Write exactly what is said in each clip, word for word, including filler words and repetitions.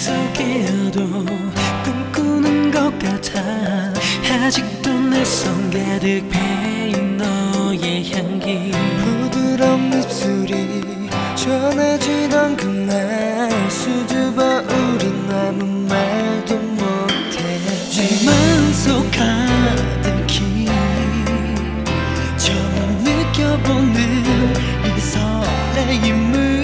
속에도 꿈꾸는 것 같아. 아직도 내 손 가득 배인 너의 향기. 부드러운 입술이 전해지던 그날 수줍어 우린 아무 말도 못해. 내 마음속 가득히 처음 느껴보는 이 설레임은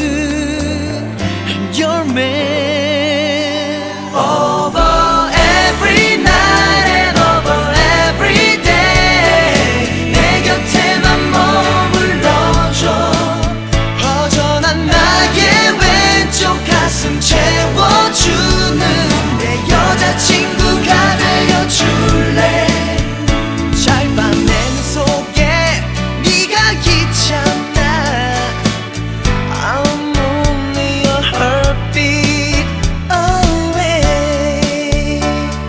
Your man. Over every night and over every day 내 곁에만 머물러줘. 허전한 나의 왼쪽 가슴 채워주는 내 여자친구가 되어줄래. 짧은 내 눈 속에 네가 있잖아. I'm only a heartbeat away.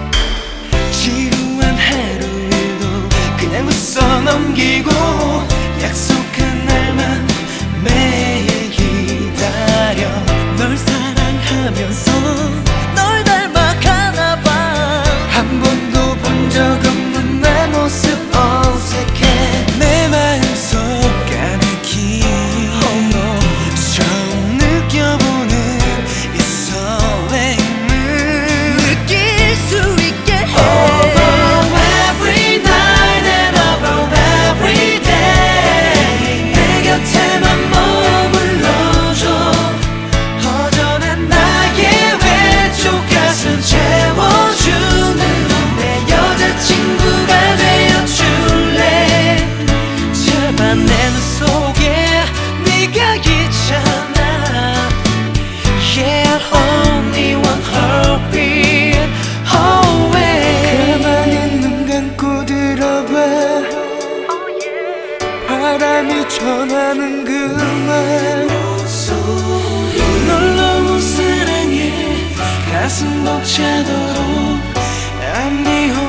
지루한 하루일도 그냥 웃어 넘기고 약속한 날만 매일 기다려. 널 사랑하면서 널 닮아가나봐. 한 번도 본 적 없는 내 모습 어색해. 내 마음속 가득히 oh no. 처음 느껴보는 이 설렘을 느낄 수 있게 해. Over every night and over every day 내 곁에만 머물러줘. 허전한 나의 왼쪽 가슴 채워주는 내 여자친구가 되어줄래. 제발 내 눈 속에 네가 있잖아. Yeah, only one heartbeat away. 가만히 눈 감고 들어봐. 바람이 전하는 그 말. 널 너무 사랑해. 가슴 벅차도록 I'm the